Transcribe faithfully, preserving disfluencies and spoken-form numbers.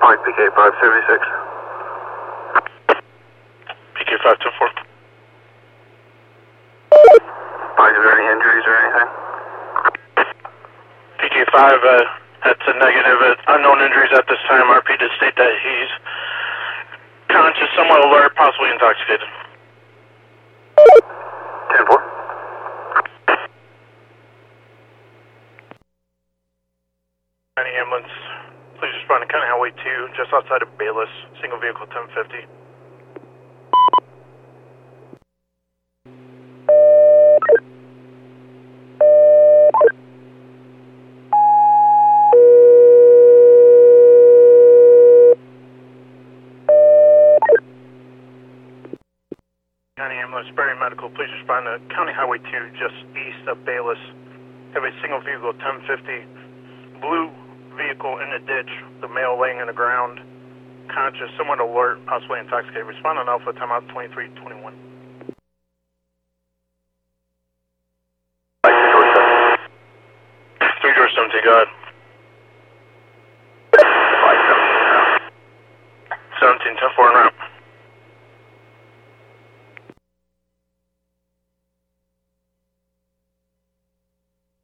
Mike, P K five seventy-six. P K five two four. Mike, is there any injuries or anything? P K five, uh, that's a negative. Uh, unknown injuries at this time. R P did state that he's conscious, somewhat alert, possibly intoxicated. ten four. Any ambulance, please respond to County Highway two, just outside of Bayless, single vehicle ten fifty. County ambulance, Berry Medical, please respond to County Highway two, just east of Bayless. Have a single vehicle ten fifty, blue vehicle in the ditch, the male laying in the ground, conscious, somewhat alert, possibly intoxicated. Respond on Alpha, timeout twenty-three twenty-one. Three door seventy, go ahead.